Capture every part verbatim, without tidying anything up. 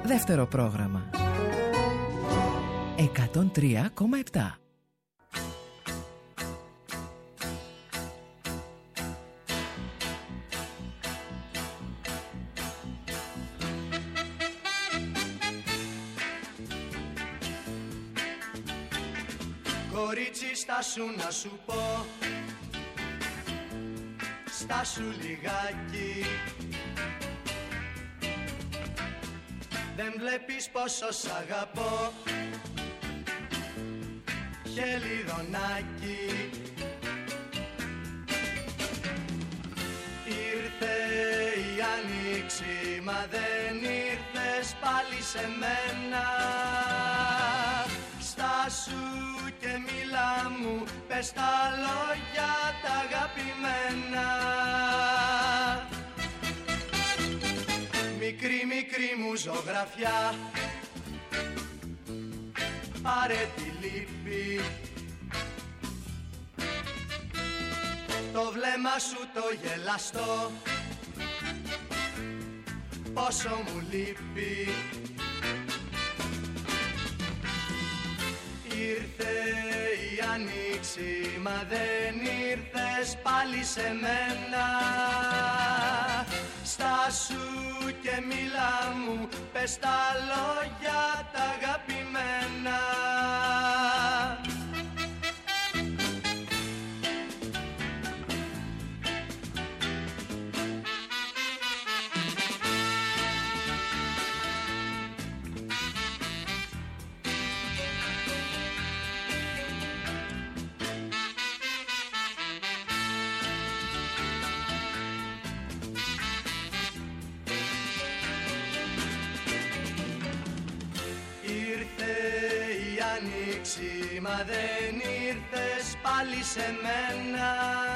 Δεύτερο πρόγραμμα εκατόν τρία κόμμα επτά. Κορίτσι, στάσου να σου πω, στάσου λιγάκι. Δεν βλέπεις πόσο σ' αγαπώ, χελιδονάκι. Ήρθε η άνοιξη, μα δεν ήρθες πάλι σε μένα. Στάσου και μίλα μου, πες τα λόγια τα αγαπημένα. Μικρή μικρή μου ζωγραφιά, πάρε τη λύπη. Το βλέμμα σου το γελαστό, πόσο μου λείπει. Ήρθε η άνοιξη, μα δεν ήρθες πάλι σε μένα. Στάσου και μίλα μου, πες τα λόγια τα αγαπημένα. Μα δεν ήρθες πάλι σε μένα.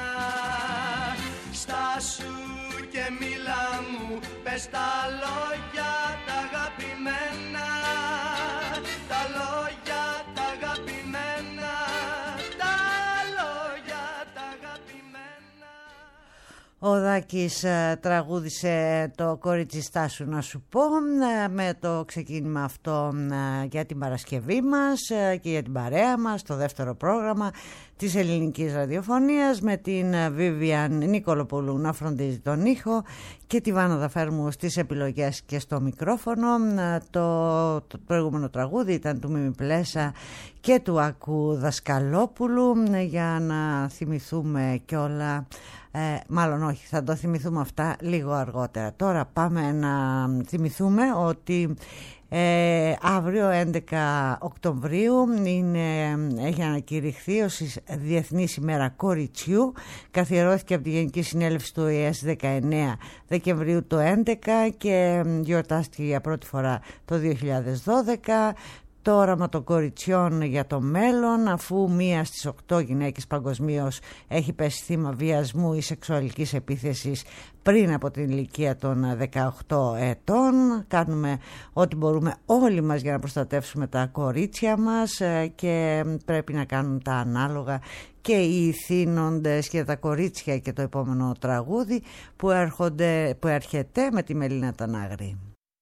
Στάσου και μίλα μου, πες τα λόγια τα αγαπημένα. Τα λόγια τα αγαπημένα, τα λόγια τα αγαπημένα. Ο Δάκης ε, τραγούδισε το «Κορίτσι στάσου να σου πω» ε, με το ξεκίνημα αυτό ε, για την Παρασκευή μας ε, και για την παρέα μας, το δεύτερο πρόγραμμα της ελληνικής ραδιοφωνίας, με την Βίβιαν Νικολοπούλου να φροντίζει τον ήχο και τη Βάνα Δαφέρμου στις επιλογές και στο μικρόφωνο. ε, το, το προηγούμενο τραγούδι ήταν του Μίμη Πλέσα και του Ακού Δασκαλόπουλου, ε, για να θυμηθούμε κιόλα. Ε, μάλλον όχι, θα το θυμηθούμε αυτά λίγο αργότερα. Τώρα πάμε να θυμηθούμε ότι ε, αύριο έντεκα Οκτωβρίου είναι, έχει ανακηρυχθεί ως Διεθνής ημέρα κοριτσιού. Καθιερώθηκε από τη Γενική Συνέλευση του Ο Ε Ε στις δεκαεννέα Δεκεμβρίου το έντεκα και γιορτάστηκε για πρώτη φορά το δύο χιλιάδες δώδεκα. Το όραμα των κοριτσιών για το μέλλον, αφού μία στις οκτώ γυναίκες παγκοσμίως έχει πέσει θύμα βιασμού ή σεξουαλικής επίθεσης πριν από την ηλικία των δεκαοκτώ ετών. Κάνουμε ό,τι μπορούμε όλοι μας για να προστατεύσουμε τα κορίτσια μας και πρέπει να κάνουν τα ανάλογα και οι ηθήνοντες και τα κορίτσια. Και το επόμενο τραγούδι που, έρχονται, που έρχεται με τη Μελίνα Τανάγρη.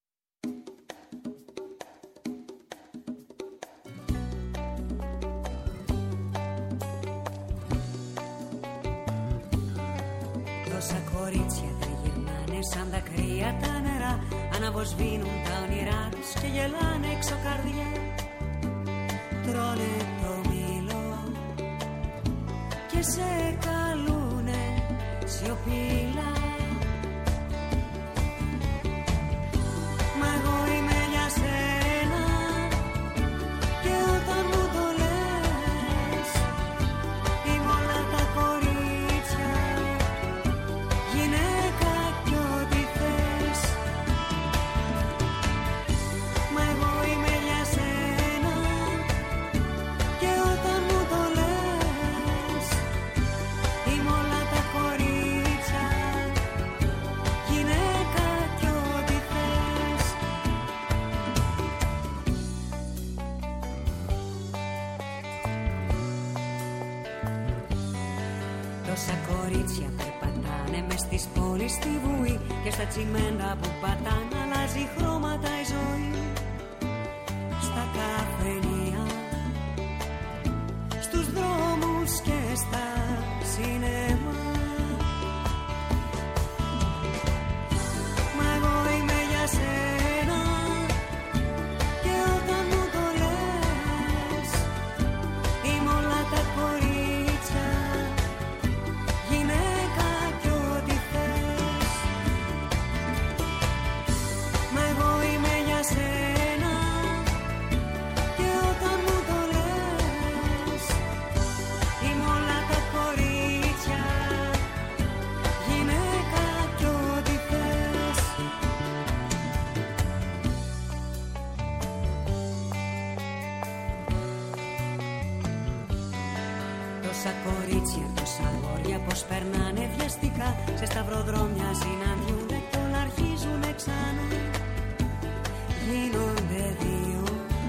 Τόσα κορίτσια τριγυρνάνε σαν τα κρύα τα νερά, αναβοσβήνουν τα όνειρά τους και γελάνε έξω καρδιά. Τρώνε το μήλο και σε καλούνε σιωπηλά. Μα εγώ είμαι για σένα και όταν μου το λες είμαι όλα τα κορίτσια, γυναίκα κι ό,τι θες. Μα εγώ είμαι για σένα και όταν μου το λες είμαι όλα τα κορίτσια, γυναίκα κι ό,τι θες. Τόσα κορίτσια περπατάνε μες στις πόλεις στη βουή και στα τσιμέντα που πατάνε, αλλά αλλάζει χρώματα η ζωή στα καφενεία, στους δρόμους και στα σινεμά. Μα εγώ είμαι για σένα και όταν μου το λες είμαι όλα τα κορίτσια, γυναίκα κι ό,τι θες. Μα εγώ είμαι για σένα και όταν μου το λες είμαι όλα τα κορίτσια, γυναίκα κι ό,τι θες. Τόσα κορίτσια, τόσα αγόρια πως περνάνε βιαστικά, σε σταυροδρόμια συναντιούνται κι όλα αρχίζουνε ξανά. Γίνονται δύο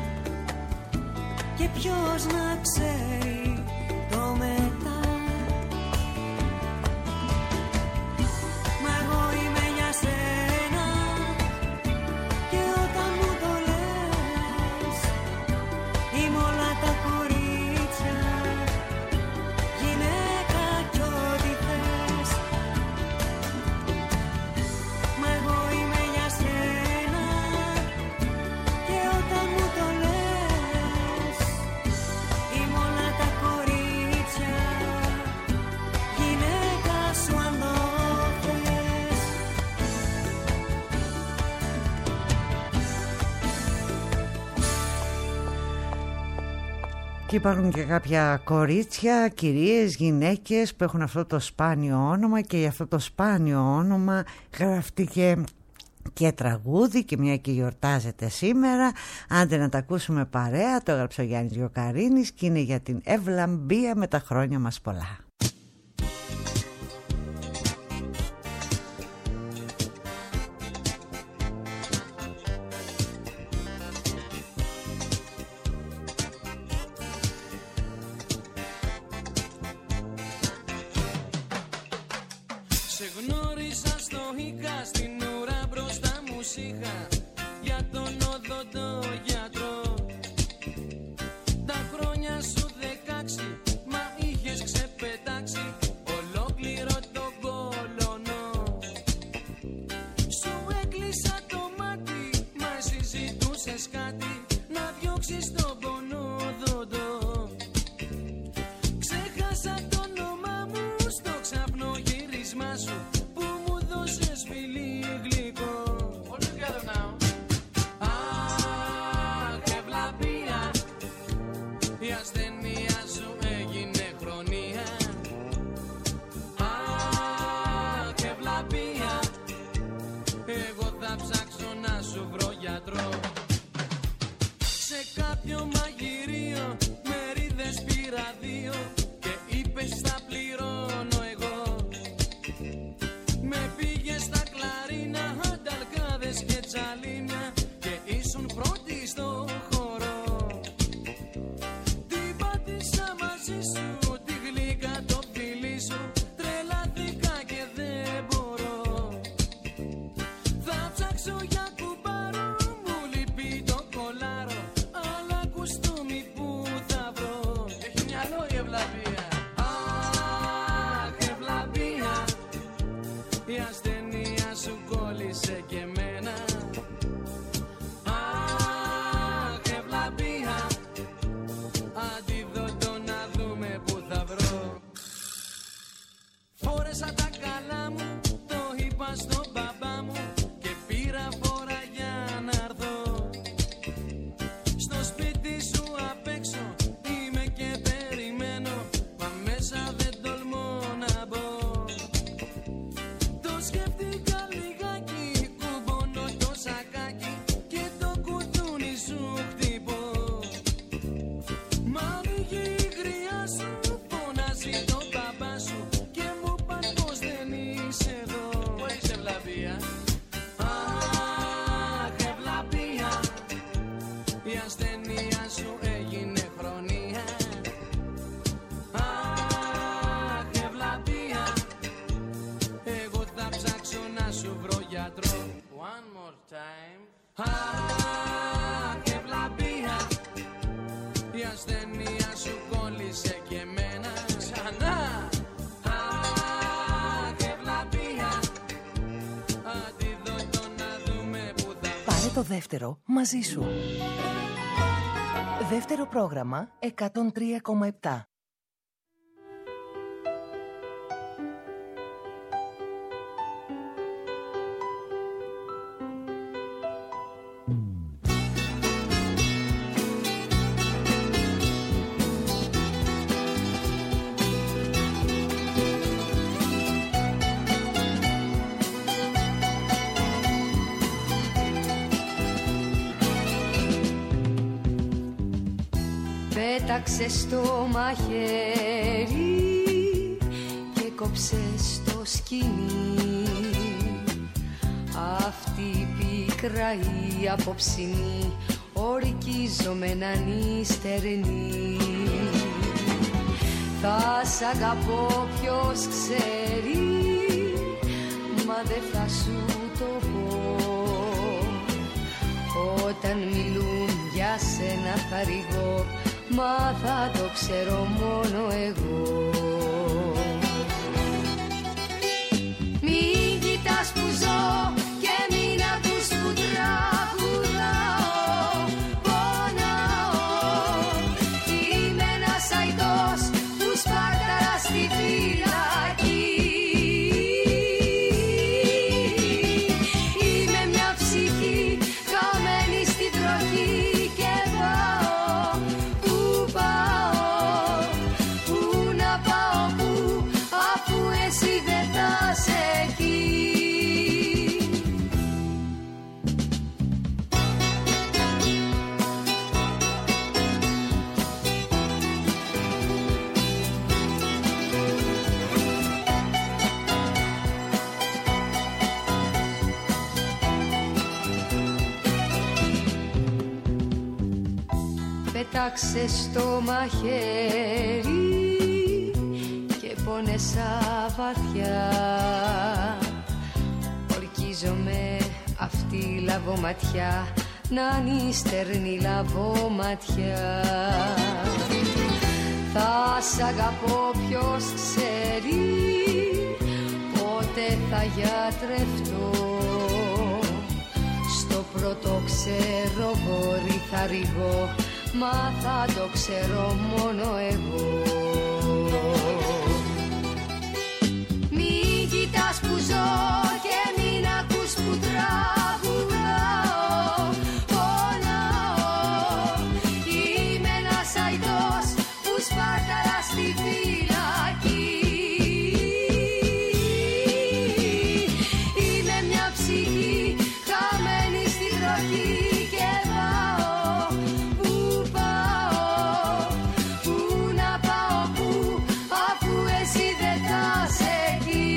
και ποιος να ξέρει το μετά. Μα εγώ είμαι για σένα και όταν μου το λες είμαι όλα τα κορίτσια, γυναίκα κι ό,τι θες. Μα εγώ είμαι για σένα και όταν μου το λες είμαι όλα τα κορίτσια, γυναίκα σου αν το θες. Και υπάρχουν και κάποια κορίτσια, κυρίες, γυναίκες που έχουν αυτό το σπάνιο όνομα και για αυτό το σπάνιο όνομα γραφτήκε και τραγούδι και μια και γιορτάζεται σήμερα. Άντε να τα ακούσουμε παρέα, το έγραψε ο Γιάννης Γιοκαρίνης και είναι για την Ευλαμπία με τα χρόνια μας πολλά. Σε γνώρισα στο Ίκα, στην ουρά μπροστά μου σ' για τον οδοντό γιατρό. Τα χρόνια σου δεκάξι, μα είχες ξεπετάξει ολόκληρο τον κολονό. Σου έκλεισα το μάτι, μα εσύ ζητούσες κάτι, να διώξεις τον πονόδοντο. Ξέχασα το όνομά μου στο ξαπνό γύρισμά σου που μου δώσες φιλί γλυκό. All together now. Αχ, ευλαπία, η ασθένεια σου έγινε χρονία. Αχ, ευλαπία, εγώ θα ψάξω να σου βρω γιατρό. Σε κάποιο μαγειρίο μερίδες πήρα δύο και είπες θα πληρώνω εγώ. Με πήγες στα κλαρίνα, ανταλκάδες και τσαλίμια και ήσουν πρώτη στο χώρο. Την πάτησα μαζί σου, τη γλύκα το φιλί σου, τρελάθηκα και δεν μπορώ. Θα ψάξω για κουμπάρο, μου λείπει το κολάρο, αλλά κουστούμι που θα βρω. Έχει μυαλό η ευλαβία. Αχ, ευλαβία, η ασθένεια σου κόλλησε και εμένα. Αχ, ευλαβία, αντίδοτο να δούμε που θα βρω. Φόρεσα τα καλά μου, το είπα στον μπαμπά μου και πήρα φόρα για να έρθω. Στο σπίτι σου απ' έξω είμαι και περιμένω, μα μέσα δεν τολμώ να μπω. Το σκέφτηκα λιγάκι, κουμπώ γιατρό. One more time. Αχ, ευλαβία, η ασθένεια σου κόλλησε και εμένα ξανά. Αχ, ευλαβία, αντίδοτο να δούμε που θα... Πάρε το δεύτερο μαζί σου. Δεύτερο πρόγραμμα εκατόν τρία κόμμα επτά. Πέταξε στο μαχαίρι και κόψε στο σκηνή αυτή η πίκρα η απόψινή ορκίζομεναν στερνή. Θα σ' αγαπώ ποιος ξέρει, μα δεν θα σου το πω. Όταν μιλούν για σένα θαρρυγώ, μα θα το ξέρω μόνο εγώ. Μην κοιτάς που ζω και μην ακούς που τραγουδάω. Πονάω, είμαι ένας αϊτός που σπάρταρα στη φυλακή. Είμαι μια ψυχή χαμένη στη βροχή και πάω. Πού πάω, πού να πάω, πού, αφού εσύ δεν θα σε εκεί. Πέταξε στο μαχαίρι και πόνεσα βαθιά. Ορκίζομαι αυτή η λαβοματιά να είναι στερνή λαβοματιά. Θα σ' αγαπώ ποιος ξέρει, πότε θα γιατρευτώ. Στο πρώτο ξέρω γόρι θα ρηγώ, μα θα το ξέρω μόνο εγώ. Μην κοιτάς που ζω και μην ακούς που τραγουδάω. Πονάω, είμαι ένας αϊτός που σπάρταρα στη φυλακή. Είμαι μια ψυχή χαμένη στη βροχή και πάω. Πού πάω, πού να πάω, πού, αφού εσύ δεν θα σε εκεί.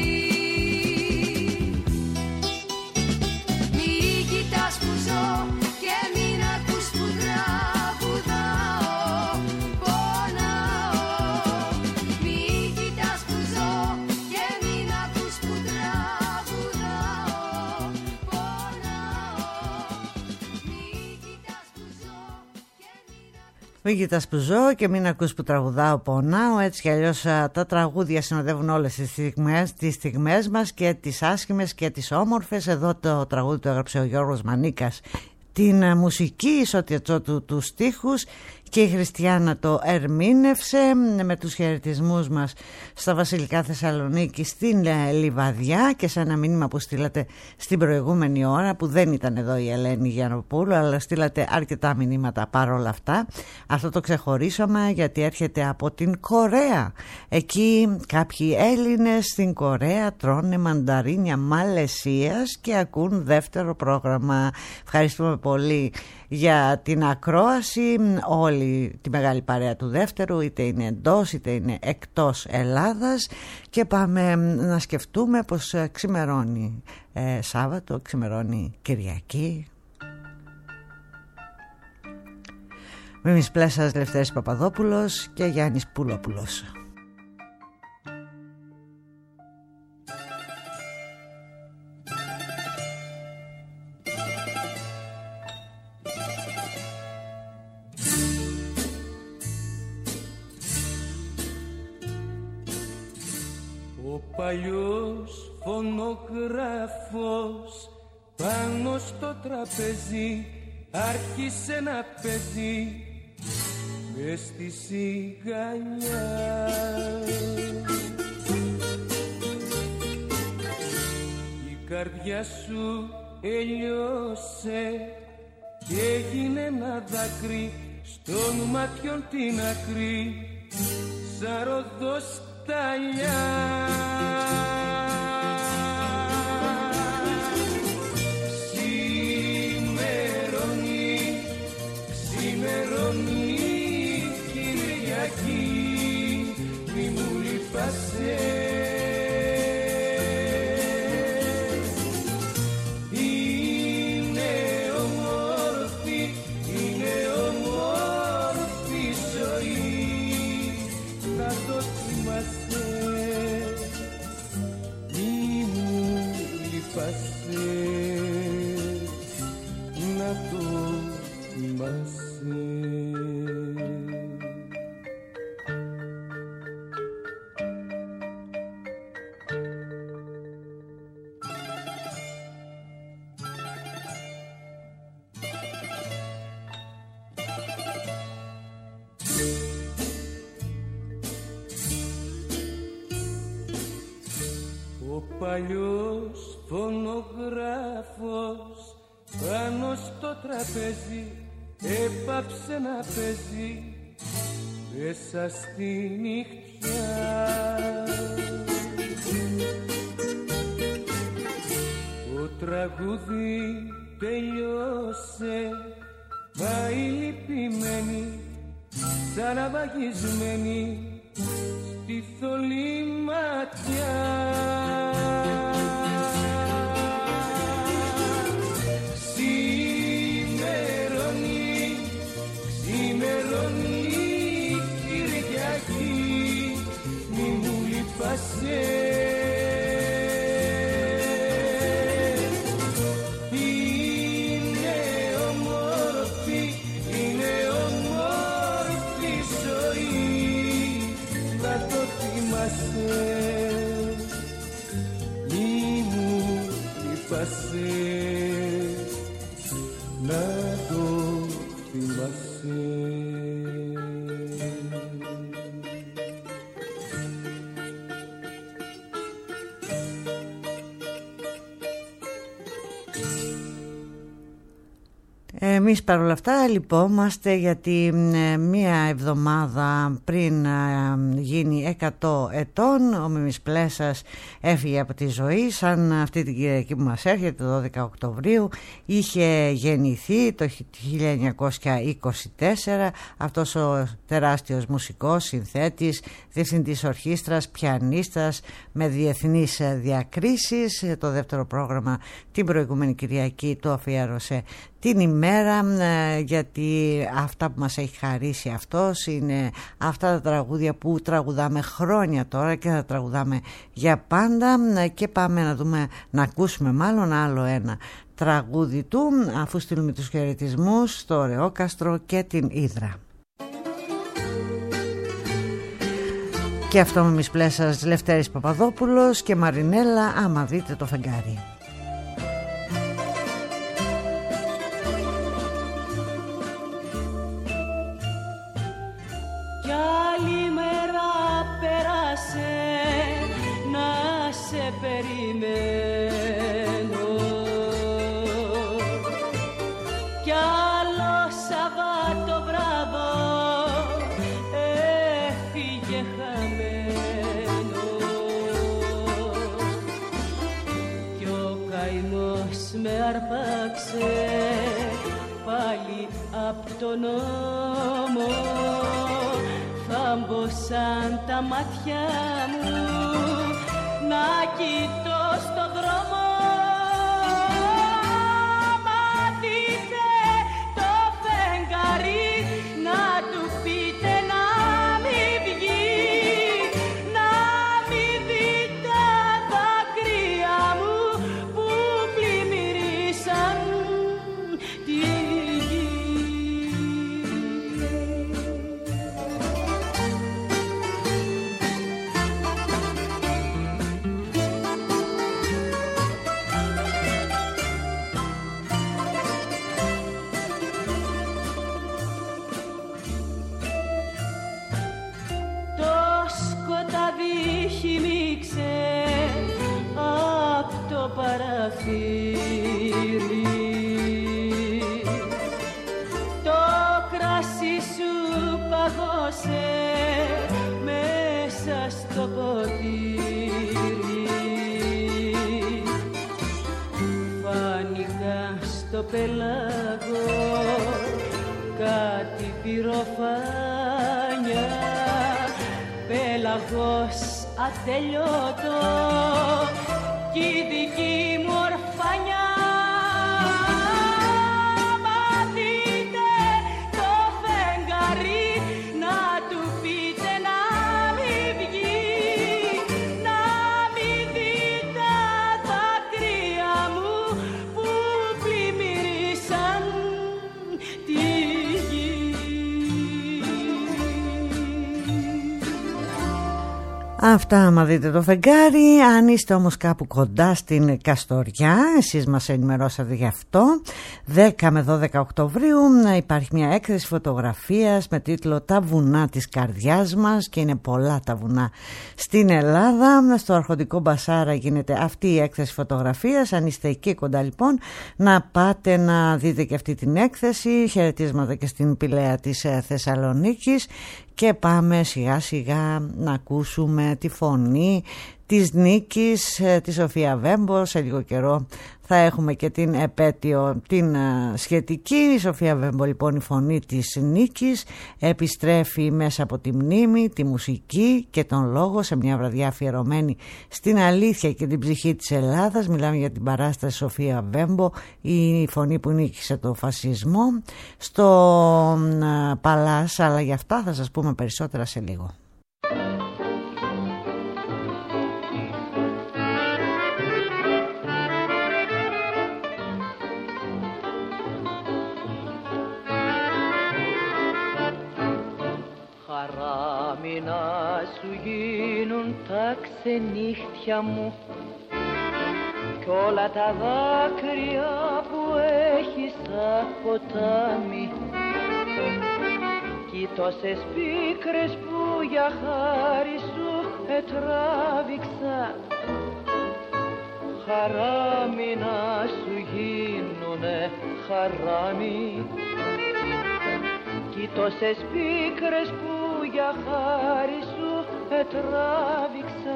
Μην κοιτάς που ζω και μην ακούς που τραγουδάω. Πονάω, μην κοιτάς που ζω και μην ακούς που τραγουδάω. Πονάω, μην κοιτάς που ζω και μην ακούς. Μην κοιτάς που ζω και μην ακούς που τραγουδάω, πονάω. Έτσι κι αλλιώς τα τραγούδια συνοδεύουν όλες τις στιγμές, τις στιγμές μας, και τις άσχημες και τις όμορφες. Εδώ το τραγούδι το έγραψε ο Γιώργος Μανίκας. Την μουσική, η Σώτια Τσότου τους στίχους, και η Χριστιάνα το ερμήνευσε, με τους χαιρετισμούς μας στα Βασιλικά Θεσσαλονίκη, στην Λιβαδιά, και σε ένα μήνυμα που στείλατε στην προηγούμενη ώρα, που δεν ήταν εδώ η Ελένη Γιαννοπούλου, αλλά στείλατε αρκετά μηνύματα παρόλα αυτά. Αυτό το ξεχωρίσαμε γιατί έρχεται από την Κορέα. Εκεί κάποιοι Έλληνες στην Κορέα τρώνε μανταρίνια Μαλαισίας και ακούν δεύτερο πρόγραμμα. Ευχαριστούμε πολύ για την ακρόαση, όλη τη μεγάλη παρέα του δεύτερου, είτε είναι εντός είτε είναι εκτός Ελλάδας, και πάμε να σκεφτούμε πως ξημερώνει ε, Σάββατο, ξημερώνει Κυριακή. Μίμης Πλέσσας, Λευτέρης Παπαδόπουλος και Γιάννης Πουλόπουλος. παλιός φωνογράφος πάνω στο τραπέζι άρχισε να παίζει μες στη σιγανιά. Η καρδιά σου έλειωσε και έγινε ένα δάκρυ στον ματιών την άκρη σαν ροδοσταλιά. Ξημερώνει, ξημερώνει Κυριακή, μη μου λείπασαι. Παλιός φωνογράφος πάνω στο τραπέζι έπαψε να παίζει μέσα στη νυχτιά. Το τραγούδι τελειώσε, πάει λυπημένη σαν αβαγισμένη στη θολή ματιά. Ξημερώνει, ξημερώνει Κυριακή, μη μου λείπασαι. Είναι όμορφη, είναι όμορφη ζωή, θα το θυμάσαι. Μη μου λείπασαι, να το θυμάσαι. Εμείς παρόλα αυτά λυπόμαστε γιατί ε, μία εβδομάδα πριν ε, γίνει εκατό ετών ο Μίμης Πλέσας έφυγε από τη ζωή. Σαν αυτή την Κυριακή που μας έρχεται, το δώδεκα Οκτωβρίου, είχε γεννηθεί το χίλια εννιακόσια είκοσι τέσσερα αυτός ο τεράστιος μουσικός, συνθέτης, διευθυντής ορχήστρας, πιανίστας με διεθνείς διακρίσεις. Το δεύτερο πρόγραμμα την προηγούμενη Κυριακή το αφιέρωσε την ημέρα, γιατί αυτά που μας έχει χαρίσει αυτός είναι αυτά τα τραγούδια που τραγουδάμε χρόνια τώρα και θα τραγουδάμε για πάντα. Και πάμε να δούμε, να ακούσουμε μάλλον άλλο ένα τραγούδι του, αφού στείλουμε τους χαιρετισμούς στο Ρεόκαστρο και την Ύδρα. Και αυτό με Μίμης Πλέσας, Λευτέρης Παπαδόπουλος και Μαρινέλα, άμα δείτε το φεγγάρι. Περιμένω κι άλλο Σαββάτο βράδο έφυγε χαμένο κι ο καημός με αρπάξε πάλι απ' τον νόμο. Θάμπωσαν τα μάτια μου να κοιτώ στο δρόμο. Μα δείτε το φεγγάρι, να του πείτε να μην βγει, να μην δει τα δάκρυα μου που πλημμυρίσαν τη γη. πελάγο κάτι πυροφάνια, πέλαγος ατελειώτο κι η δική μου ορφανιά. Μάθετε το φεγγάρι να του πείτε να μην βγει, να μην δει τα δάκρυα μου που πλημμύρισαν τη γη. Αυτά άμα δείτε το φεγγάρι. Αν είστε όμως κάπου κοντά στην Καστοριά, εσείς μας ενημερώσατε γι' αυτό. δέκα με δώδεκα Οκτωβρίου υπάρχει μια έκθεση φωτογραφίας με τίτλο «Τα βουνά της καρδιάς μας» και είναι πολλά τα βουνά στην Ελλάδα. Στο Αρχοντικό Μπασάρα γίνεται αυτή η έκθεση φωτογραφίας. Αν είστε εκεί κοντά λοιπόν, να πάτε να δείτε και αυτή την έκθεση. Χαιρετίσματα και στην Πηλαία της Θεσσαλονίκης. Και πάμε σιγά σιγά να ακούσουμε τη φωνή της Νίκης, τη Σοφία Βέμπο. Σε λίγο καιρό θα έχουμε και την επέτειο την σχετική. Η Σοφία Βέμπο λοιπόν, η φωνή της Νίκης, επιστρέφει μέσα από τη μνήμη, τη μουσική και τον λόγο σε μια βραδιά αφιερωμένη στην αλήθεια και την ψυχή της Ελλάδας. Μιλάμε για την παράσταση Σοφία Βέμπο, η φωνή που νίκησε το φασισμό, στο Παλάς, αλλά για αυτά θα σας πούμε περισσότερα σε λίγο. Χαράμι να σου γίνουν τα ξενύχτια μου κι όλα τα δάκρυα που έχεις στα ποτάμι κι τόσες πίκρες που για χάρη σου ετράβηξα. Χαράμι να σου γίνουνε χαράμι κι τόσες πίκρες που για χάρη σου ετράβηξα.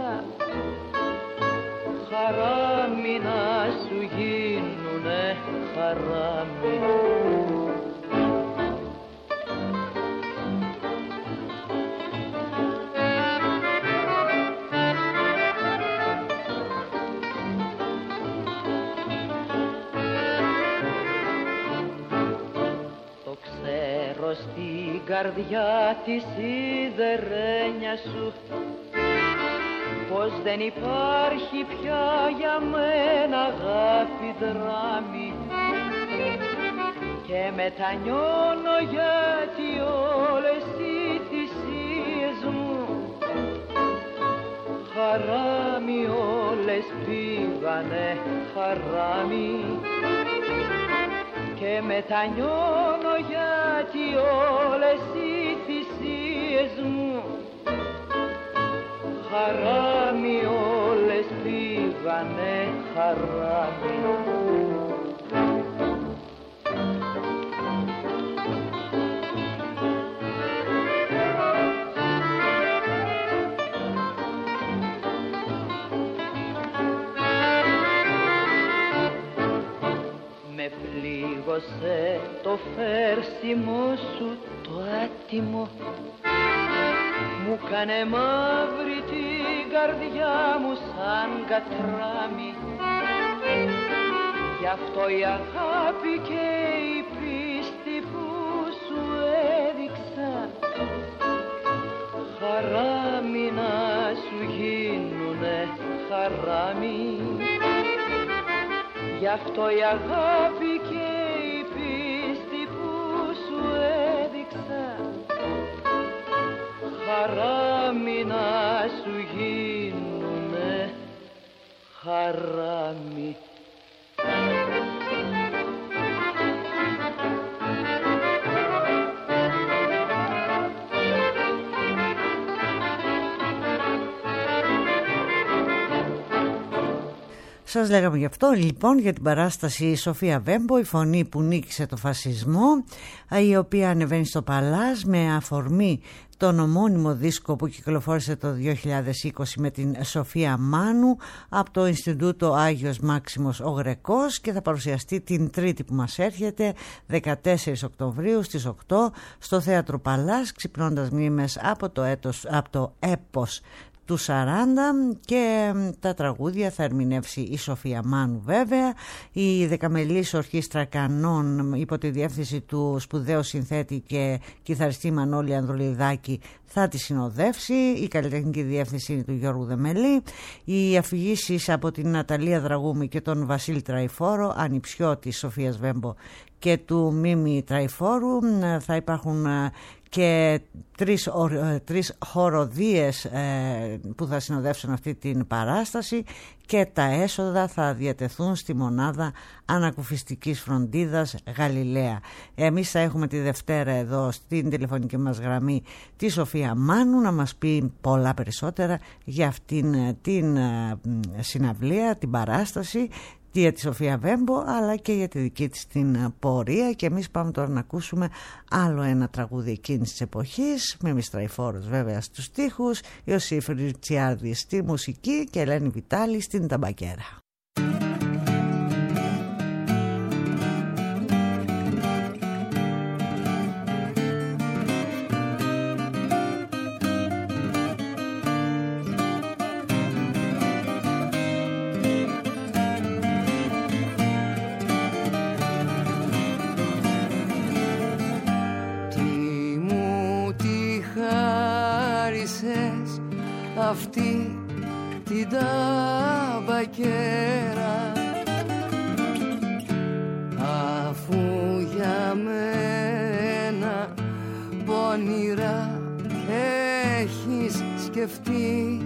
Χαράμι να σου γίνουνε χαράμι. Στην καρδιά της σιδερένια σου πως δεν υπάρχει πια για μένα αγάπη δράμη και μετανιώνω γιατί όλες οι θυσίες μου χαράμι όλες πήγανε χαράμι και μετανιώνω γιατί όλες οι θυσίες μου χαράμι όλες πήγανε χαράμι. Πλήγωσε το φέρσιμο σου το άτιμο, μου κάνε μαύρη την καρδιά μου σαν κατράμι. Γι' αυτό η αγάπη και η πίστη που σου έδειξα χαράμι να σου γίνουνε χαράμι. Γι' αυτό η αγάπη και η πίστη που σου έδειξα χαράμι να σου γίνουνε χαράμι. Σας λέγαμε γι' αυτό λοιπόν για την παράσταση Σοφία Βέμπο, η φωνή που νίκησε το φασισμό, η οποία ανεβαίνει στο Παλάς με αφορμή τον ομώνυμο δίσκο που κυκλοφόρησε το δύο χιλιάδες είκοσι με την Σοφία Μάνου από το Ινστιτούτο Άγιος Μάξιμος ο Γρεκός, και θα παρουσιαστεί την Τρίτη που μας έρχεται, δεκατέσσερις Οκτωβρίου στις οκτώ στο Θέατρο Παλάς, ξυπνώντας μνήμες από το, έτος, από το έπος του σαράντα, και τα τραγούδια θα ερμηνεύσει η Σοφία Μάνου βέβαια. Η δεκαμελής ορχήστρα Κανών υπό τη διεύθυνση του σπουδαίου συνθέτη και κιθαριστή Μανώλη Ανδρουλιδάκη θα τη συνοδεύσει. Η καλλιτεχνική διεύθυνση είναι του Γιώργου Δεμελή. Οι αφηγήσεις από την Ναταλία Δραγούμη και τον Βασίλη Τραϊφόρο, ανιψιό της Σοφίας Βέμπο και του Μίμη Τραϊφόρου. Θα υπάρχουν και τρεις, τρεις χοροδίες ε, που θα συνοδεύσουν αυτή την παράσταση, και τα έσοδα θα διατεθούν στη μονάδα ανακουφιστικής φροντίδας Γαλιλαία. Εμείς θα έχουμε τη Δευτέρα εδώ στην τηλεφωνική μας γραμμή τη Σοφία Μάνου να μας πει πολλά περισσότερα για αυτήν την συναυλία, την παράσταση, για τη Σοφία Βέμπο αλλά και για τη δική της την πορεία. Και εμείς πάμε τώρα να ακούσουμε άλλο ένα τραγούδι εκείνης της εποχής, με Μιστραϊφόρος βέβαια στους στίχους, Ιωσήφ Ριτσιάρδη στη μουσική και Ελένη Βιτάλη στην ταμπακέρα. Αυτή την ταμπακέρα, αφού για μένα πονηρά έχεις σκεφτεί,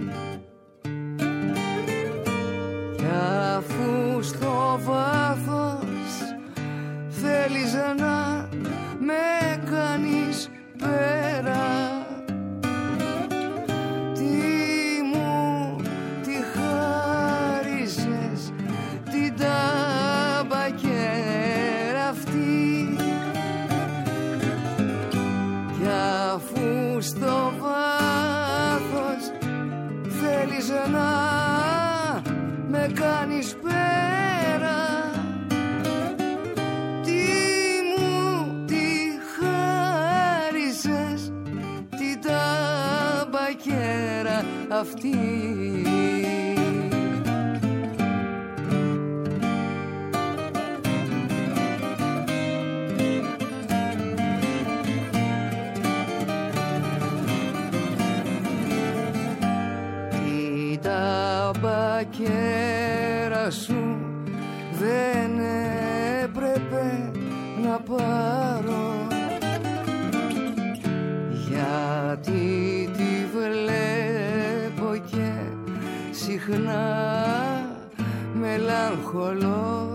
κι αφού στο βάθος θέλεις να με κάνεις πέρα, στο βάθος θέλεις να με κάνεις πέρα, τι μου τη χάρισες την ταμπακέρα αυτή. Κέρα σου δεν έπρεπε να πάρω, γιατί τη βλέπω και συχνά μελαγχολώ,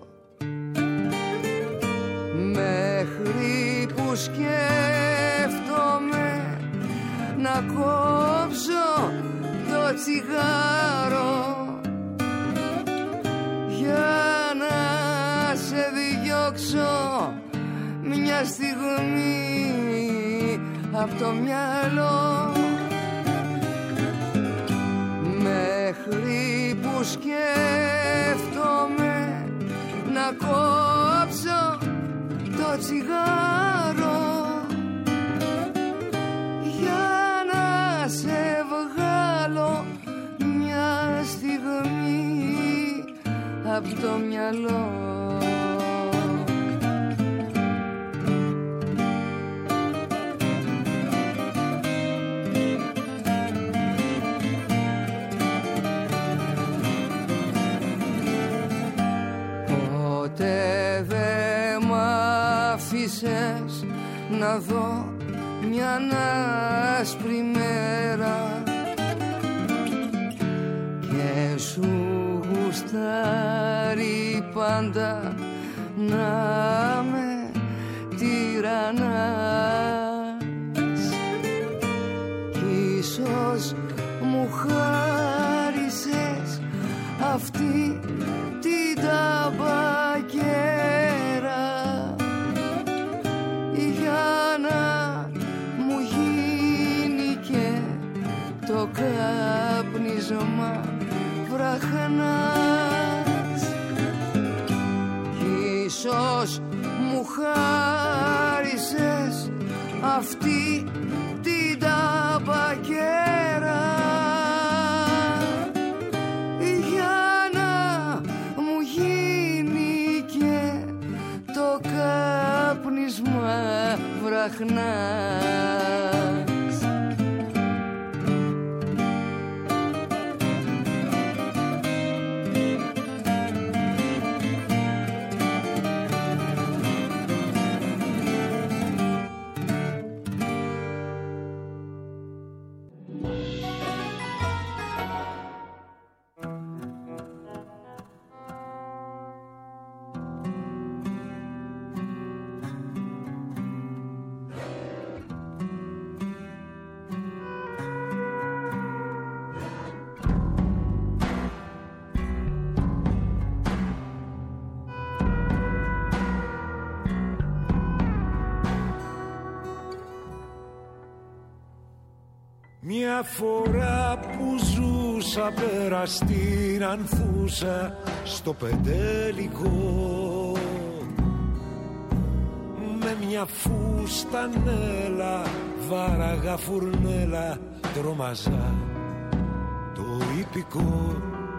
μέχρι που σκέφτομαι να κόψω το τσιγάρο για να σε διώξω μια στιγμή απ' το μυαλό, μέχρι που σκέφτομαι να κόψω το τσιγάρο για να σε βγάλω μια στιγμή απ' το μυαλό. Ποτέ δε μ' άφησες να δω μια άσπρη μέρα και σου γουστάρει πάντα να με τυραννάς, κι ίσως μου χάρισες αυτή την ταμπακέρα για να μου γίνει πως μου χάρισες αυτή την ταπακέρα για να μου γίνει και το κάπνισμα βραχνάς. Μια φορά που ζούσα πέρα στην Ανθούσα στο Πεντέλικο, με μια φουστανέλα βάραγα φουρνέλα, τρόμαζα το υπηκό.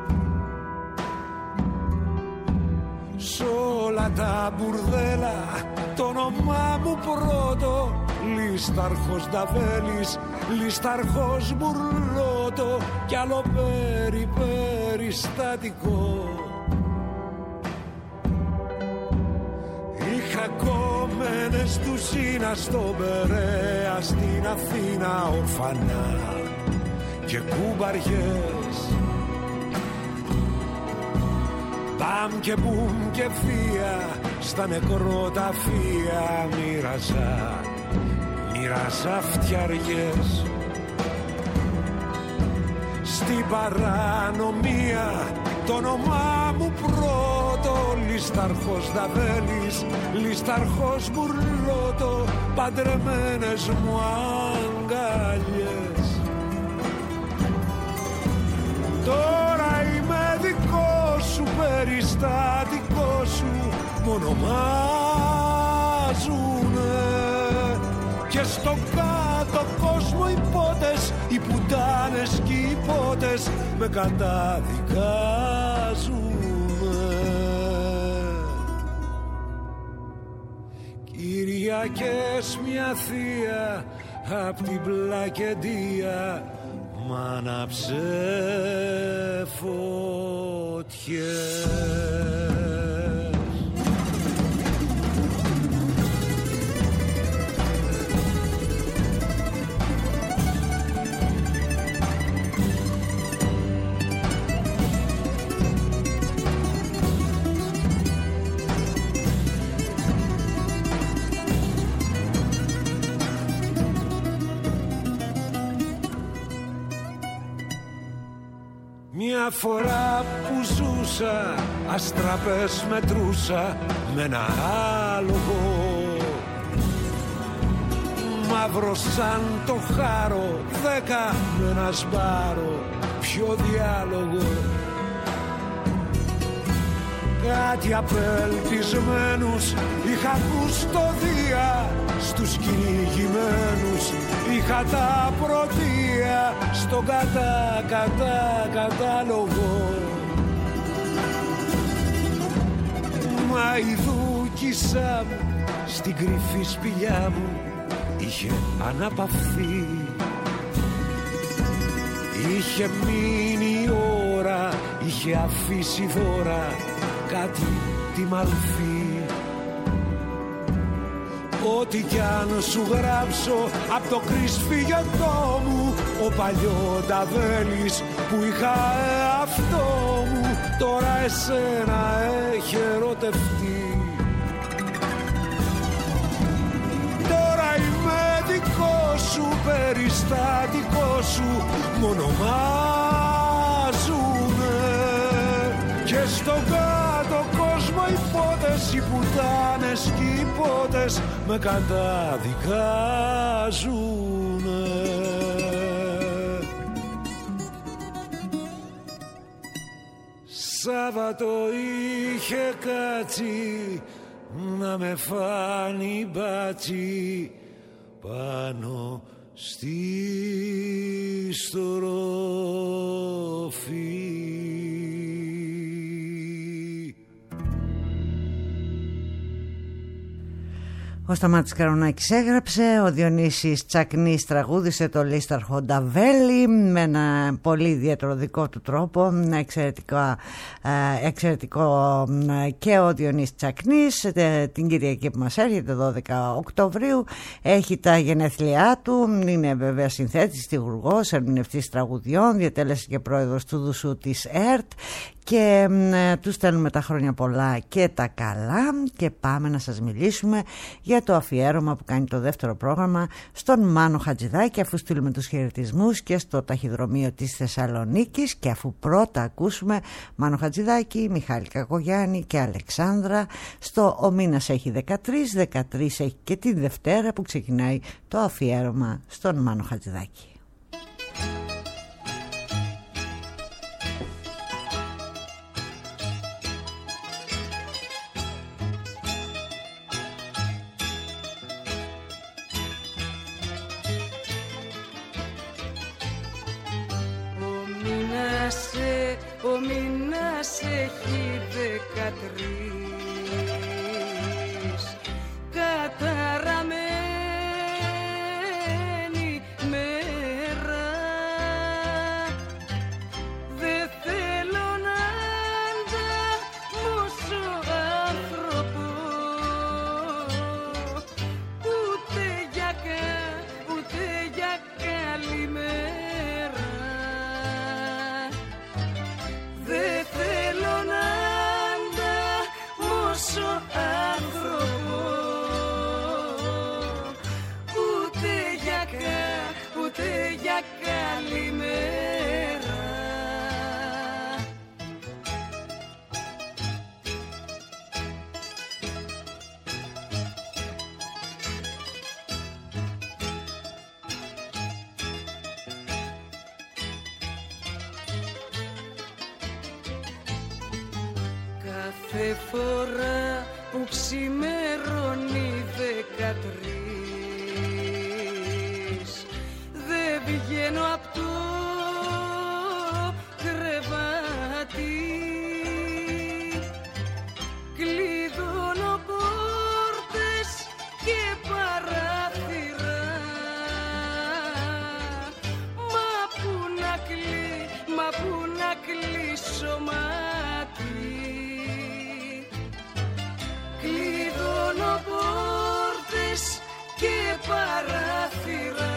Σ' όλα τα μπουρδέλα το όνομά μου πρώτο, Λίσταρχος Νταβέλης, Λίσταρχος Μπουρλότο κι άλλο περι περιστατικό. Είχα κομμένες του Σίνα στον Περαία, στην Αθήνα ορφανά και κουμπαριές. Μπαμ και μπουμ και φία στα νεκροταφεία μοίραζα, μοίραζα φτιαριές. Στην παρανομία το όνομά μου πρώτο, Λίσταρχος Νταβέλης, Λίσταρχος Μπουρλότο, παντρεμένες μου αγκαλιές. Τώρα είμαι δικό σου, περιστατικό σου, μ' ονομάζουνε. Και στο κάτω κόσμο οι πότες, οι πουτάνες και οι πότες με καταδικάζουνε. Κυριακές μια θεία απ' την Πλακεντία μ' άναψε φωτιές. Μια φορά που ζούσα, αστραπές μετρούσα με ένα άλογο, μαύρο σαν το χάρο, δέκα με ένα σπάρο, ποιο διάλογο. Κάτι απελπισμένους είχα κουστοδία, στους κυνηγημένους είχα τα πρωτεία, στον κατά κατά κατάλογο. Μα η δούκισσα μου στην κρυφή σπηλιά μου είχε αναπαυθεί, είχε μείνει η ώρα, είχε αφήσει δώρα κάτι τη μαλφή. Ό,τι κι αν σου γράψω απ' το κρυσφυγετό μου, ο παλιό Νταβέλης που είχα εαυτό μου, τώρα εσένα έχει ερωτευτεί. Τώρα είμαι δικό σου, περιστατικό σου, μ' ονομάζουνε. Και στον κάτω κόσμο οι πότες, οι πουτάνες και οι πότες με καταδικάζουνε. Σάββατο είχε κάτσει να με φάνει μπάτσι πάνω στη στροφή. Ο Σταμάτης Καρονάκης έγραψε, ο Διονύσης Τσακνής τραγούδισε το Λίσταρχο Νταβέλη με ένα πολύ ιδιαίτερο δικό του τρόπο, εξαιρετικό, εξαιρετικό και ο Διονύσης Τσακνής. Την Κυριακή που μας έρχεται, δώδεκα Οκτωβρίου, έχει τα γενέθλιά του, είναι βέβαια συνθέτης, στιχουργός, ερμηνευτής τραγουδιών, διατέλεσε και πρόεδρος του Δουσού της ΕΡΤ και ε, του στέλνουμε τα χρόνια πολλά και τα καλά και πάμε να σας μιλήσουμε για το αφιέρωμα που κάνει το δεύτερο πρόγραμμα στον Μάνο Χατζηδάκη, αφού στείλουμε τους χαιρετισμούς και στο ταχυδρομείο της Θεσσαλονίκης και αφού πρώτα ακούσουμε Μάνο Χατζηδάκη, Μιχάλη Κακογιάννη και Αλεξάνδρα στο «Ο μήνας έχει δεκατρείς», δεκατρείς έχει και τη Δευτέρα που ξεκινάει το αφιέρωμα στον Μάνο Χατζηδάκη. Ο μήνας έχει δεκατρείς, καταραμένη μέρα. Δε θέλω να ανταμώσω άνθρωπο, ούτε για κα, ούτε για καλημέρα. Δεν θέλω να ανταμώσω άνθρωπο, ούτε για κα, ούτε για καλημέρα. Κάθε φορά που ξημερώνει δεκατρείς, δεν βγαίνω απ' το κρεβάτι. Κλειδώνω πόρτες και παράθυρα, μα που να κλει, μα που να κλείσω μάτι. Κλειδώνω πόρτες και παράθυρα,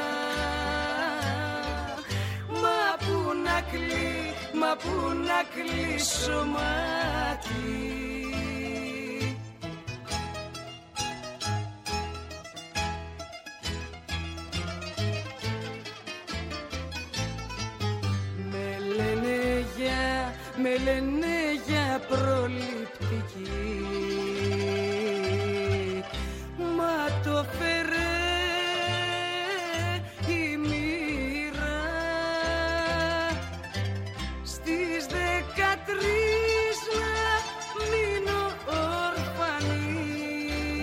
μα που να κλει, μα που να κλείσω μάτι. Με λένε για, με λένε για προληπτική, μα το φέρε η μοίρα. Στις δεκατρείς να μείνω ορφανή,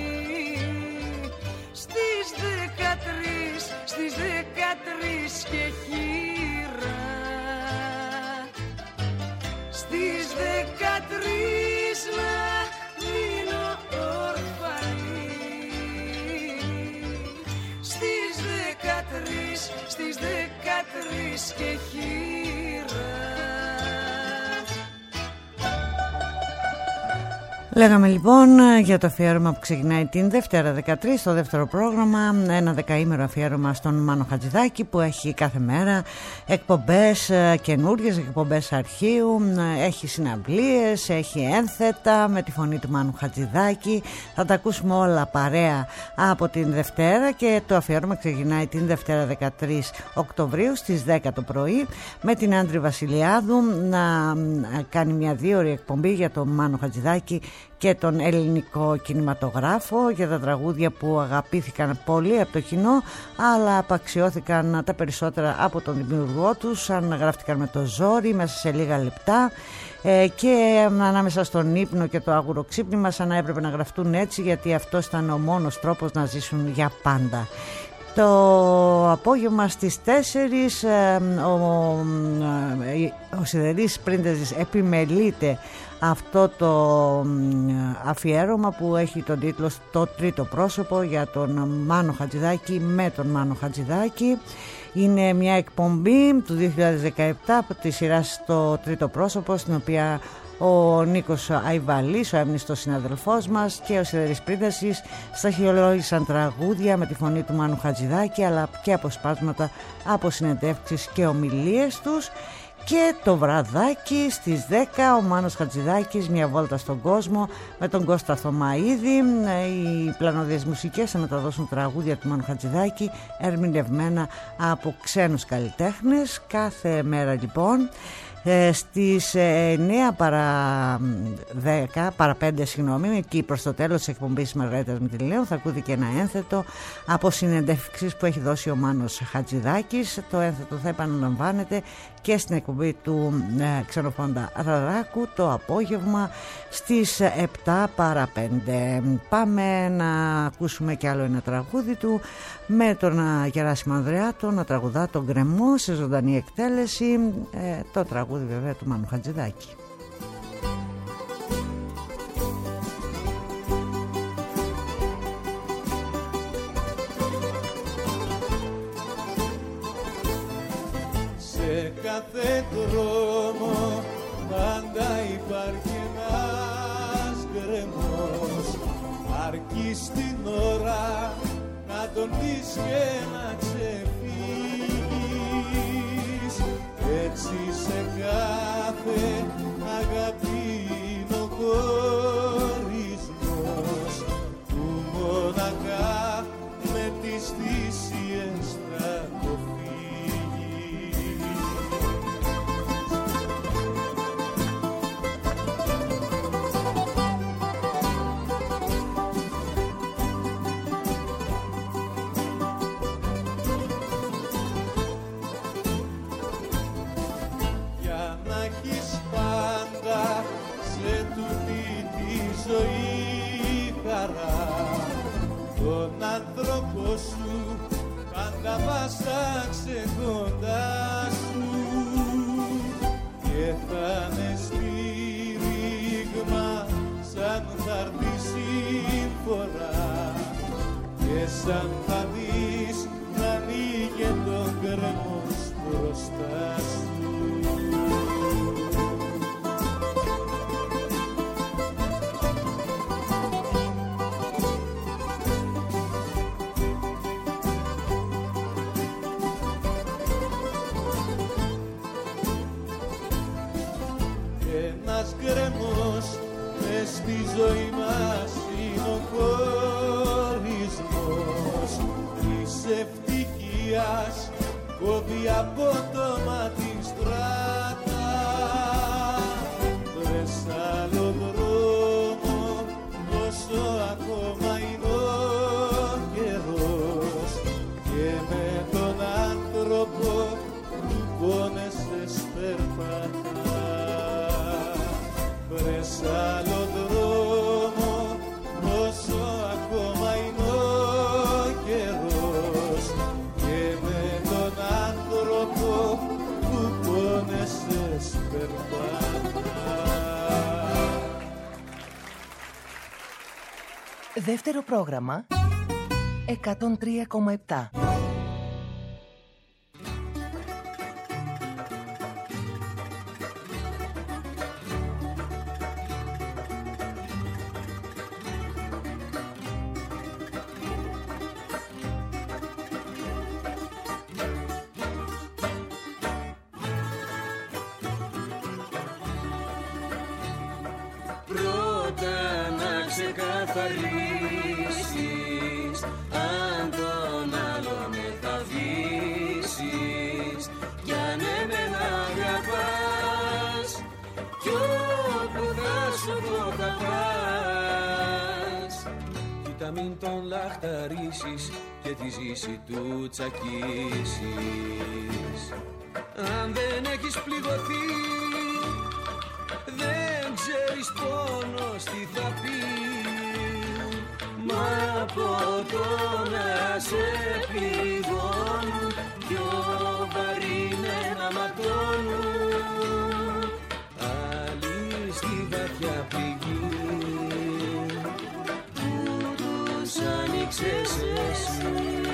στις δεκατρείς, στις δεκατρείς και χείρα. Στις δεκατρείς να μείνω ορφανή, στις δεκατρείς, στις δεκατρείς και χείρα. Λέγαμε λοιπόν για το αφιέρωμα που ξεκινάει την Δευτέρα δεκατρείς, το δεύτερο πρόγραμμα, ένα δεκαήμερο αφιέρωμα στον Μάνο Χατζηδάκη που έχει κάθε μέρα εκπομπές καινούργιες, εκπομπές αρχείου, έχει συναυλίες, έχει ένθετα με τη φωνή του Μάνου Χατζηδάκη. Θα τα ακούσουμε όλα παρέα από την Δευτέρα και το αφιέρωμα ξεκινάει την Δευτέρα δεκατρείς Οκτωβρίου στις δέκα το πρωί με την Άντρη Βασιλιάδου να κάνει μια δύο ώρη εκπομπή για τον Μάνο Χατζηδάκη και τον ελληνικό κινηματογράφο, για τα τραγούδια που αγαπήθηκαν πολύ από το κοινό, αλλά απαξιώθηκαν τα περισσότερα από τον δημιουργό τους, αν γράφτηκαν με το ζόρι μέσα σε λίγα λεπτά, ε, και ανάμεσα στον ύπνο και το αγουροξύπνημα σαν να έπρεπε να γραφτούν έτσι, γιατί αυτός ήταν ο μόνος τρόπος να ζήσουν για πάντα. Το απόγευμα στις τέσσερις ο, ο Σιδερής Πρίντεζης επιμελείται αυτό το αφιέρωμα που έχει τον τίτλο «Το τρίτο πρόσωπο» για τον Μάνο Χατζηδάκη με τον Μάνο Χατζηδάκη. Είναι μια εκπομπή του δύο χιλιάδες δεκαεπτά από τη σειρά «Το τρίτο πρόσωπο», στην οποία ο Νίκος Αϊβαλής, ο έμνηστος συναδελφός μας, και ο Σιδερής Πρίντεζης σταχυολόγησαν τραγούδια με τη φωνή του Μάνου Χατζηδάκη, αλλά και αποσπάσματα από συνεντεύξεις και ομιλίες τους. Και το βραδάκι στις δέκα ο Μάνος Χατζηδάκης, μια βόλτα στον κόσμο με τον Κώστα Θωμαίδη. Οι πλανωδίες μουσικές θα μεταδώσουν τραγούδια του Μάνου Χατζηδάκη ερμηνευμένα από ξένους καλλιτέχνες. Κάθε μέρα λοιπόν Ε, στις εννιά παρά δέκα, παρά πέντε συγγνώμη, εκεί προς το τέλος της εκπομπής Μαργαρίτας Μητυλαίου, θα ακούτε και ένα ένθετο από συνεντεύξεις που έχει δώσει ο Μάνος Χατζηδάκης. Το ένθετο θα επαναλαμβάνεται και στην εκπομπή του ε, Ξενοφόντα Ραράκου το απόγευμα στις επτά παρά πέντε. Πάμε να ακούσουμε κι άλλο ένα τραγούδι του με τον Γεράσιμο Ανδρεάτο να τραγουδά τον Γκρεμό σε ζωντανή εκτέλεση, ε, το τραγούδι βέβαια του Μάνου Χατζηδάκη. Σε κάθε δρόμο πάντα υπάρχει ένας γκρεμός, αρκεί στην ώρα να τον δεις και να ξεφύγεις. Έτσι σε κάθε αγάπη είναι ο χωρισμός, που μοναχά με τις θυσίες θα το φύγεις. Ζωή χαρά, τον άνθρωπο σου πάντα βάσταξε κοντά σου, και θα είναι στήριγμα σαν θα έρθει σύμφωνα, και σαν θα δεις να ανοίγει τον γκρεμός μπροστά σου. Ένας γκρεμός μες στη ζωή μας είναι ο χωρισμός της ευτυχίας, κόβει από το μάτι στράτα. Βρες άλλο δρόμο, όσο ακόμα είναι ο καιρός, και με τον άνθρωπο που πόνεσαι σπερπατά. Βρες άλλο δρόμο, όσο ακόμα είναι ο καιρός, και με τον άνθρωπο που πόνεσαι σπερπατά. Δεύτερο πρόγραμμα εκατόν τρία κόμμα επτά. ξεκαθαρίσεις αν τον άλλον εθαβήσεις κι αν εμένα αγαπάς κι όπου θα σου πω θα πας. Κοίτα μην τον λαχταρίσεις και τη ζήση του τσακίσεις. Αν δεν έχεις πληγωθεί, δεν ξέρεις πόνος τι θα πει. Μα από το να σε πληγώνουν, πιο βαρύνενα ματώνουν. Άλλοι στη βαθιά πληγή που τους άνοιξες εσύ.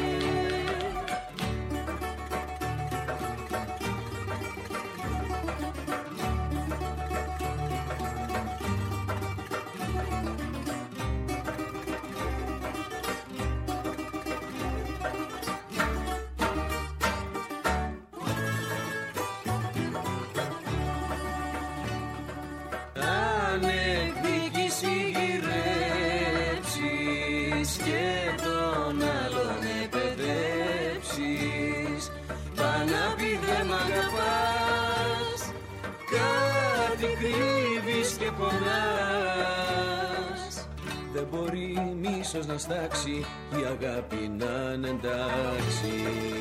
Δεν μπορεί μίσος να στάξει, η αγάπη να είναι εντάξει.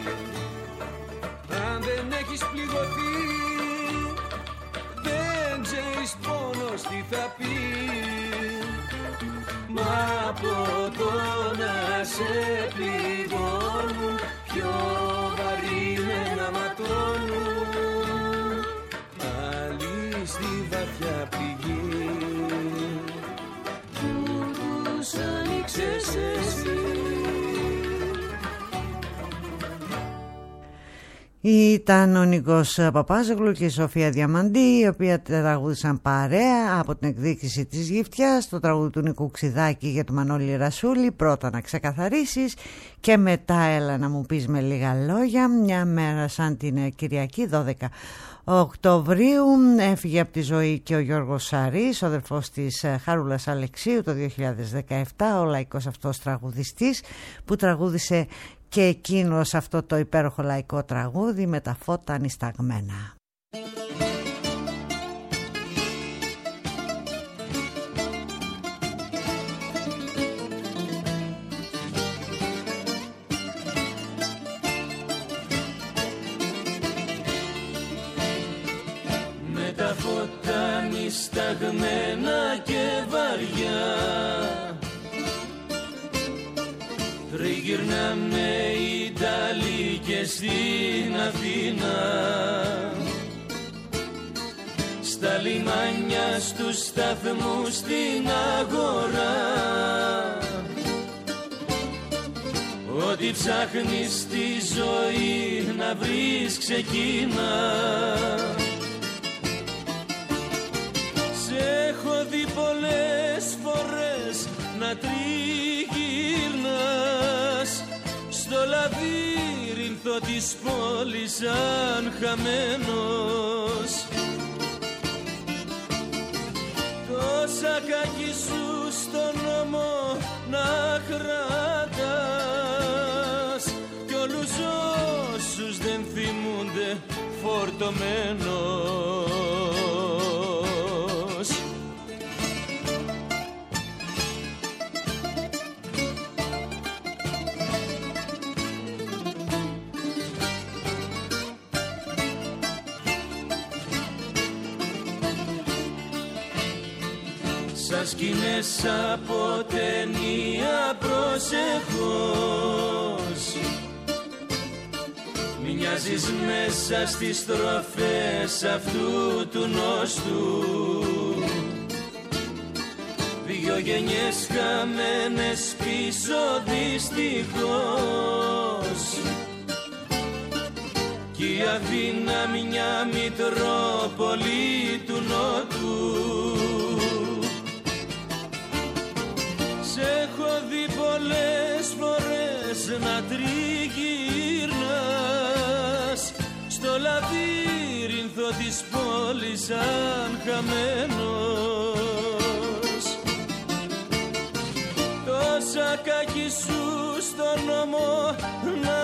Αν δεν έχεις πληγωθεί, δεν ξέρεις πόνος τι θα πει. Μα από το να σε πληγώνουν, πιο βαρύνενα ματώνουν. Άλλοι στη βαθιά πληγή που τους άνοιξες εσύ. Ήταν ο Νίκος Παπάζογλου και η Σοφία Διαμαντή, οι οποίοι τραγούδησαν παρέα από την εκδίκηση της Γυφτιάς, το τραγούδι του Νίκου Ξιδάκη για τον Μανώλη Ρασούλη. Πρώτα να ξεκαθαρίσεις και μετά έλα να μου πεις με λίγα λόγια. Μια μέρα σαν την Κυριακή δώδεκα Οκτωβρίου έφυγε από τη ζωή και ο Γιώργος Σαρής, ο αδερφός της Χαρούλας Αλεξίου, το δύο χιλιάδες δεκαεπτά, ο λαϊκός αυτός τραγουδιστής που τραγούδισε και εκείνος αυτό το υπέροχο λαϊκό τραγούδι με τα φώτα ανισταγμένα. Με τα φώτα ανισταγμένα και βαριά, τριγυρνάμε οι Ιταλοί και στην Αθήνα, στα λιμάνια, στους σταθμούς, στην αγορά. Ό,τι ψάχνεις στη ζωή να βρεις ξεκίνα. Σε έχω δει πολλές φορές να τριγυρνάς στο λαβύρινθο της πόλης σαν χαμένος. Τόσα κακή σου στον νόμο να κρατάς κι όλους όσους δεν θυμούνται φορτωμένος. Σαν σκηνές από ταινία προσεχώς μοιάζεις μέσα στις στροφές αυτού του νόστου. Δυο γενιές χαμένες πίσω δυστυχώς κι η Αθήνα μια μητρόπολη του νότου. Σε έχω δει πολλές φορές να τριγυρνάς στο λαβύρινθο της πόλης σαν χαμένος. Τόσα κακή σου στον νόμο να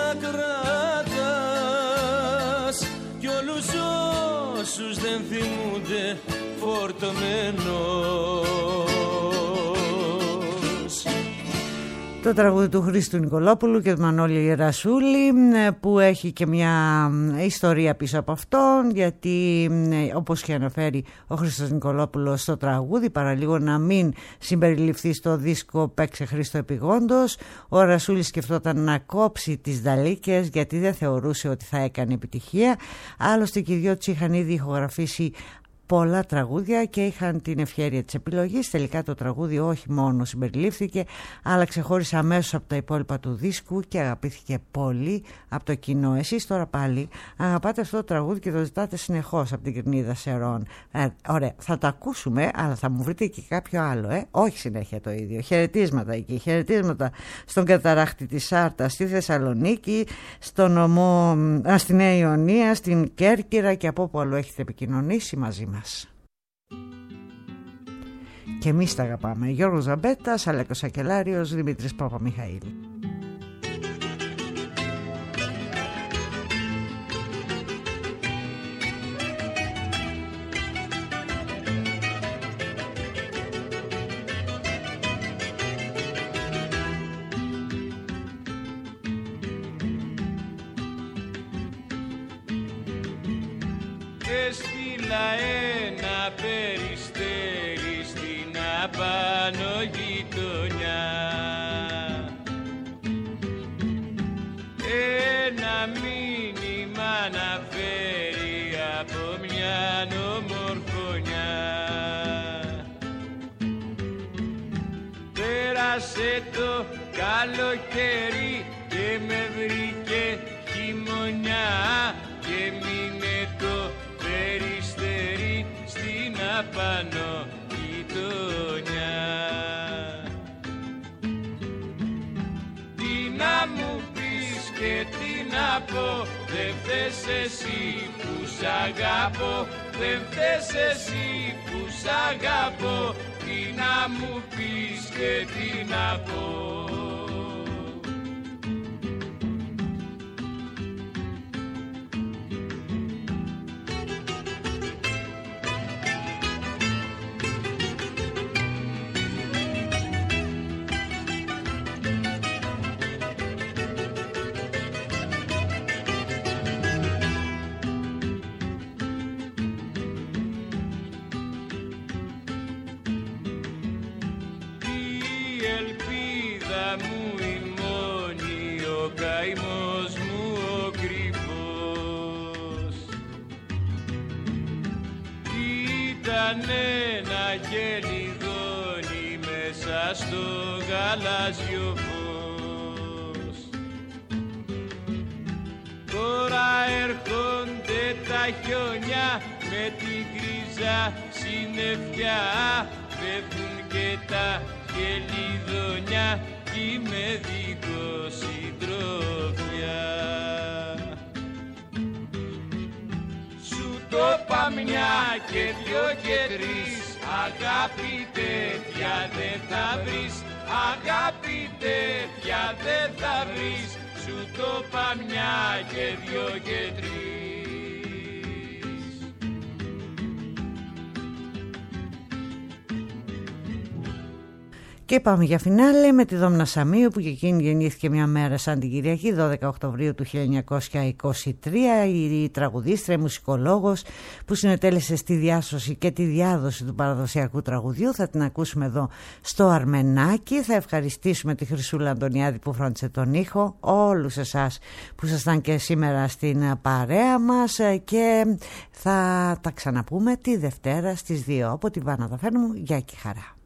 κρατάς κι όλους όσους δεν θυμούνται φορτωμένος. Το τραγούδι του Χρήστου Νικολόπουλου και του Μανώλη Ρασούλη, που έχει και μια ιστορία πίσω από αυτόν, γιατί όπως και αναφέρει ο Χρήστος Νικολόπουλος στο τραγούδι, παραλίγο να μην συμπεριληφθεί στο δίσκο «Παίξε Χρήστο επιγόντως», ο Ρασούλης σκεφτόταν να κόψει τις δαλίκες γιατί δεν θεωρούσε ότι θα έκανε επιτυχία. Άλλωστε και οι δυο τους είχαν ήδη ηχογραφήσει πολλά τραγούδια και είχαν την ευχέρεια της επιλογής. Τελικά το τραγούδι όχι μόνο συμπεριλήφθηκε, αλλά ξεχώρισε αμέσως από τα υπόλοιπα του δίσκου και αγαπήθηκε πολύ από το κοινό. Εσείς τώρα πάλι αγαπάτε αυτό το τραγούδι και το ζητάτε συνεχώς από την Κυρνίδα Σερών. Ε, ωραία, θα το ακούσουμε, αλλά θα μου βρείτε και κάποιο άλλο, ε? Όχι συνέχεια το ίδιο. Χαιρετίσματα εκεί, χαιρετίσματα στον καταράχτη της Άρτας, στη Θεσσαλονίκη, στον νομό, α, στη Νέα Ιωνία, στην Κέρκυρα και από όπου αλλού έχετε επικοινωνήσει μαζί μας. Και εμείς τα αγαπάμε. Γιώργος Ζαμπέτας, Αλέκος Σακελάριος, Δημήτρης Παπαμιχαήλ. Έστειλα ένα περιστέρι στην απάνω γειτονιά, ένα μήνυμα να φέρει από μια ομορφωνιά. Πέρασε το καλοκαίρι και με βρήκε χειμωνιά και μείνε το περιστέρι στην απάνω γειτονιά. Τι να μου πεις και τι να πω, δεν θες εσύ που σ' αγαπώ, δεν θες εσύ που σ' αγαπώ, τι να μου πεις και τι να πω. Ένα γελιδόνι μέσα στο γαλάζιο φως. Τώρα έρχονται τα χιόνια με την γκρίζα συννεφιά, φεύγουν και τα γελιδόνια κι είμαι δίχως συντροφιά. Το είπα μια και δυο και τρεις, αγάπη τέτοια δεν θα βρεις, αγάπη τέτοια δεν θα βρεις, σου το είπα μια και δυο και τρεις. Και πάμε για φινάλε με τη Δόμνα Σαμίου, που και εκείνη γεννήθηκε μια μέρα σαν την Κυριακή, δώδεκα Οκτωβρίου του χίλια εννιακόσια είκοσι τρία, η τραγουδίστρια, η μουσικολόγος που συνετέλεσε στη διάσωση και τη διάδοση του παραδοσιακού τραγουδιού. Θα την ακούσουμε εδώ στο Αρμενάκι. Θα ευχαριστήσουμε τη Χρυσούλα Αντωνιάδη που φρόντισε τον ήχο, όλους εσάς που ήσασταν και σήμερα στην παρέα μας, και θα τα ξαναπούμε τη Δευτέρα στις δύο από τη Βάνα Ταφέρνου. Γεια και χαρά.